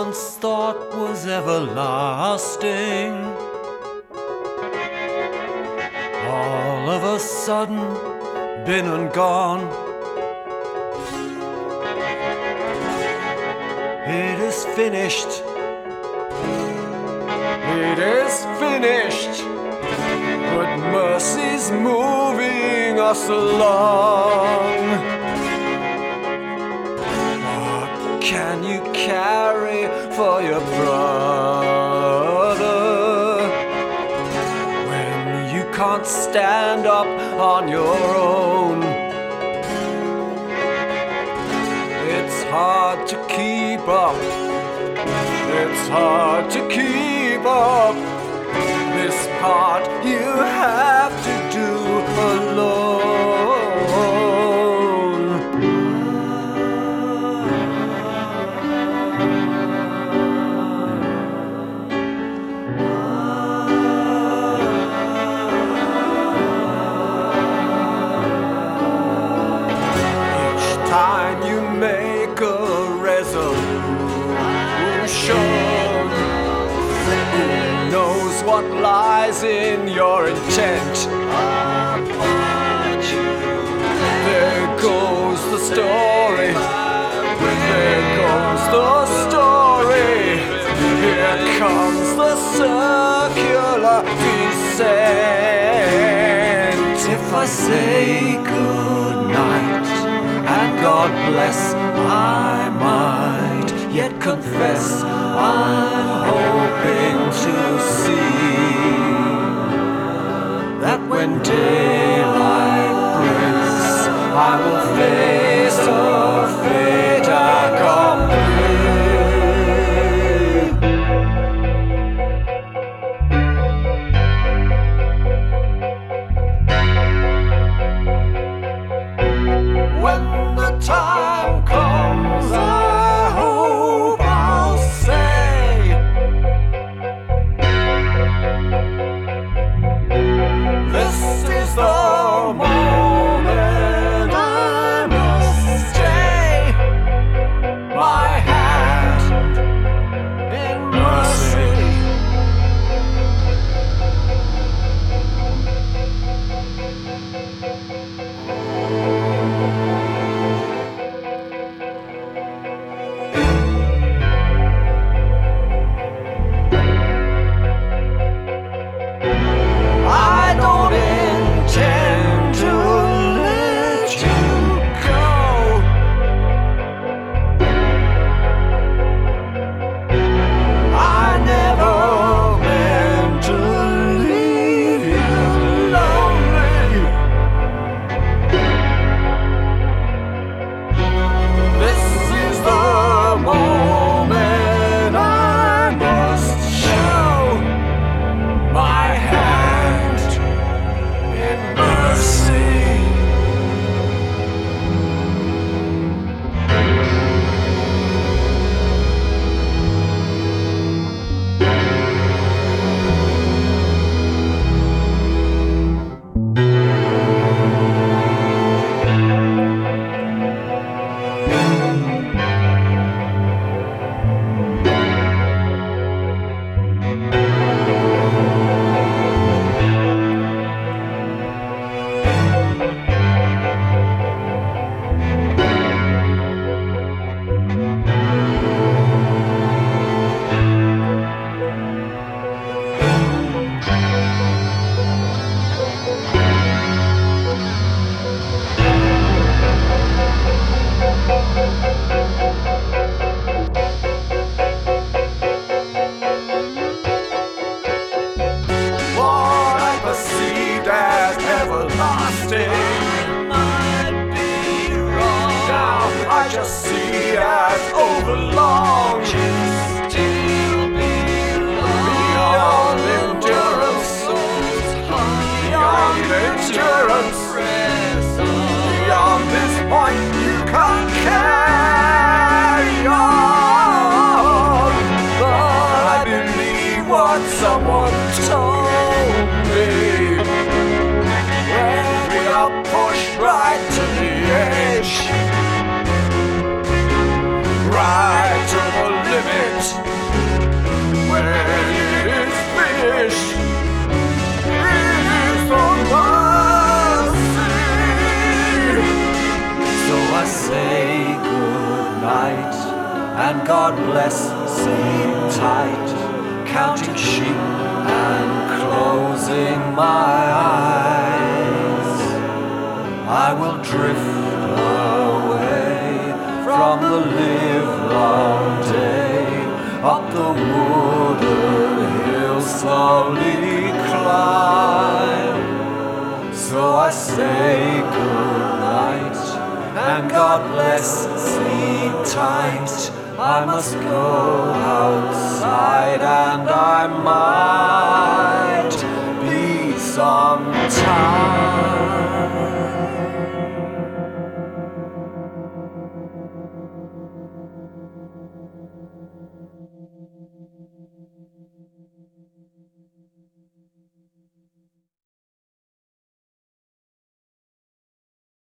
once thought was everlasting, all of a sudden been and gone. It is finished. It is finished. But mercy's moving us along. What can you carry for your brother when you can't stand up on your own? It's hard to keep up. It's hard to keep up. This part you have to do alone. Each time you make a resolution, knows what lies in your intent. There goes the story. There goes the story. Here comes the circular descent. If I say good night and God bless, I might yet confess I'm hoping to see that when daylight breaks, I will face a fait accompli. When the time comes, I hope I'll say, this is the moment I must stay. My hand in mercy. I don't intend to let you go. I never meant to leave you lonely. This is the moment I must show my hand in mercy. What I perceived as everlasting might be wrong. Now I just see as overlong. Beyond endurance, beyond endurance, beyond this point you can't carry on. But I believe what someone told me when we are pushed right to the edge, right to the limit. and God bless, sleep tight, counting sheep and closing my eyes. I will drift away from the livelong day, up the wooded hill slowly climb. So I say good night, and God bless, sleep tight. I must go outside, and I must